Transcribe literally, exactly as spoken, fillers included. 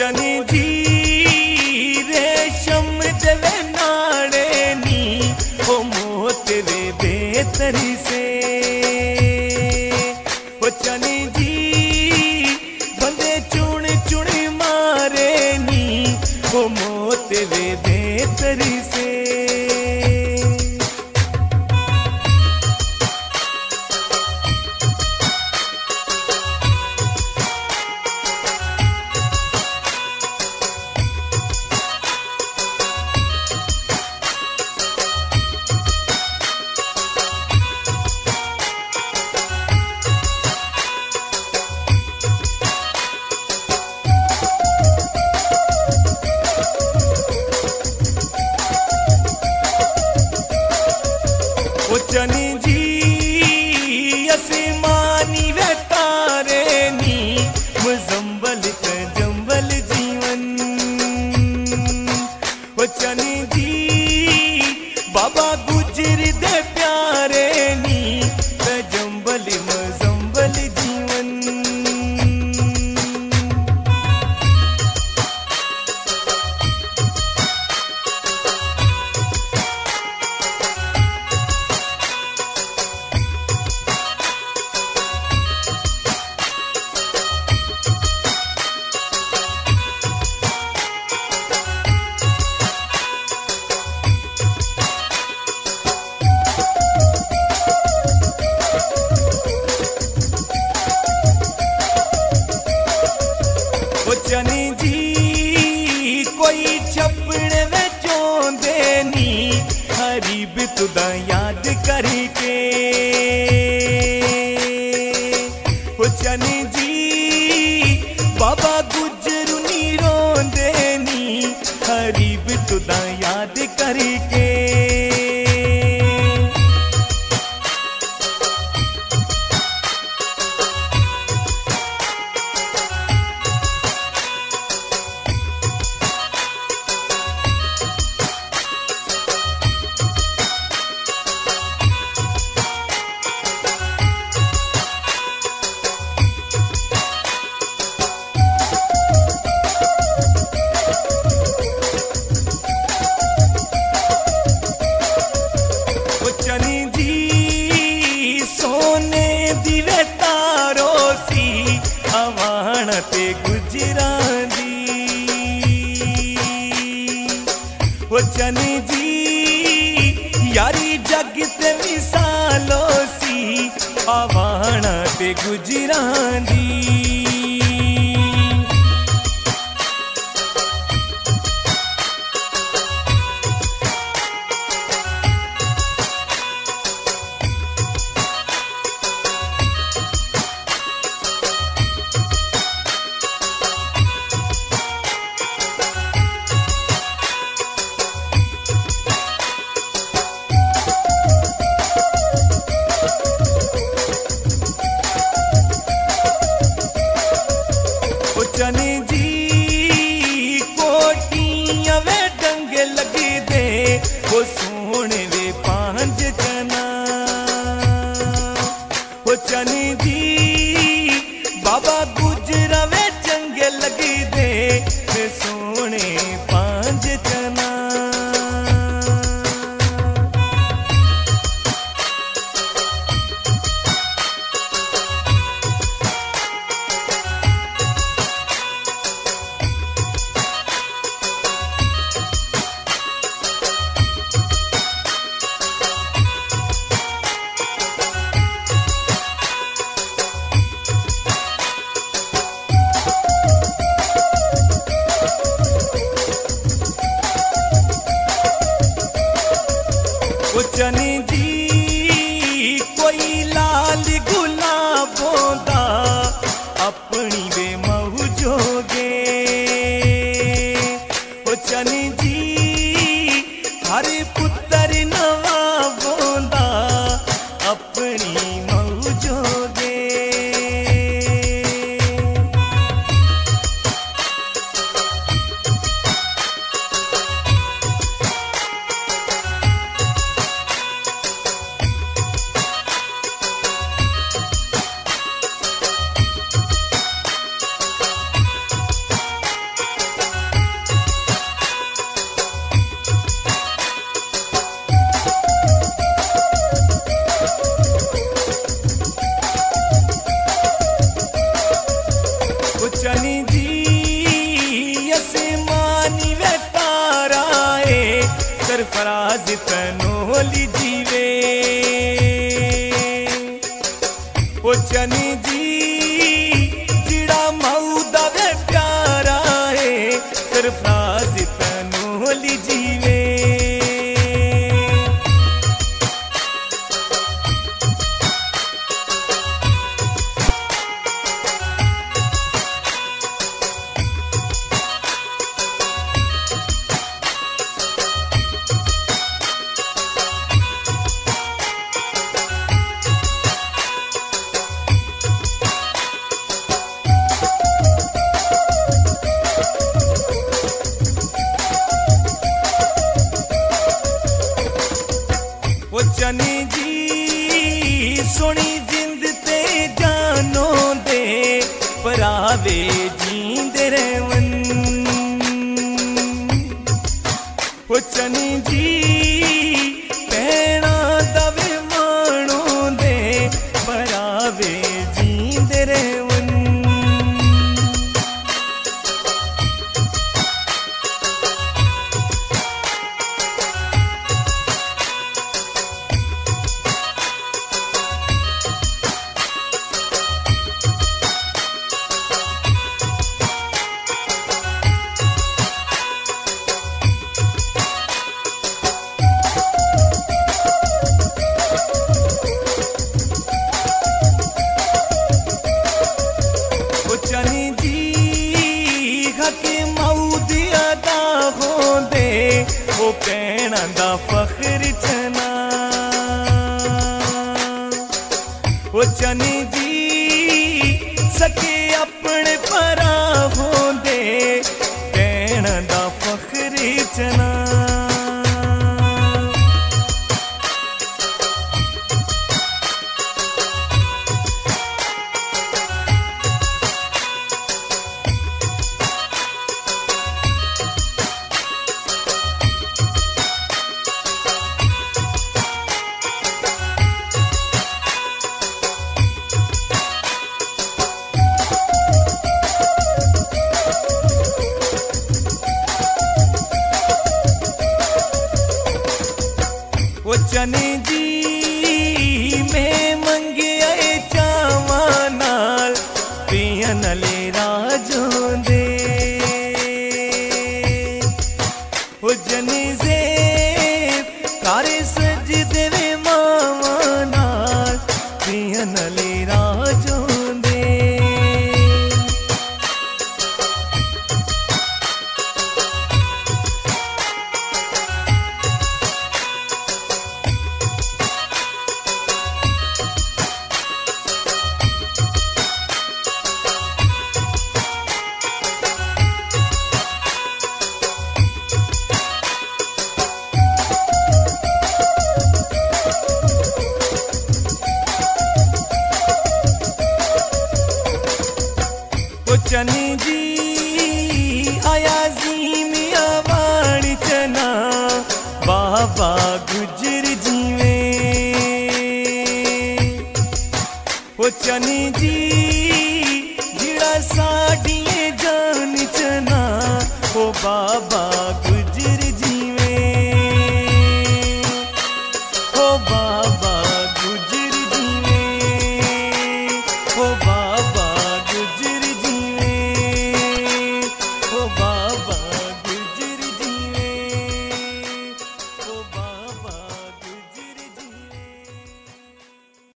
चनी जी रेशम देवे नाड़े नी ओ मोत वे बेतरी से ओ चनी जी बंदे चुन चुन मारे नी ओ मोत वे बेतरी से चनी जी असमानी वे तारे नी मुजम्बल का जम्बल जीवन ओ चनी जी बाबा गुजर दे प्यारे नी जम्बल मुजम्बल जीवन चनी जी कोई छपड़ में चोंदे नी हरीब तुदा याद करके ओ चनी जी बाबा गुजरू नी रोंदे नी हरीब तुदा याद करके चनी जी सोने दिवे तारो सी हवाण ते गुजरा दी ओ चनी जी यारी जग ते मिसालो सी हवाण ते गुजरा दी चनी जी कोटियां वे डंगे लगी दे वो सोने वे पांच जना वो चनी जी बाबा गुजरा वे चंगे लगी दे वे सोने पांच जना चनी जी जिड़ा माऊ दा वे प्यारा है सरफराज तनोली जीवे। वो चनी जी सोनी जिंद ते जानो दे परावे जींदे रहवन। वो चनी जी पैणा दवे मानो दे परावे जींदे रहवन। चनी जी हके माऊदी अदा होंदे वो पैणा दा फख्र चना। वो चनी जी सके अपने परा होंदे पैणा दा फख्र चना। वो चनी जी में मंगे आए चावा नाल पियन ले राजों दे। वो जनी ज़ेब कारे सज देवे मावा नाल पियन ले राजों दे। वो चनी जी आया जी मिया वाणी चना बाबा गुजर जीवे। वो चनी जी जिड़ा साडिये जान चना वो बाबा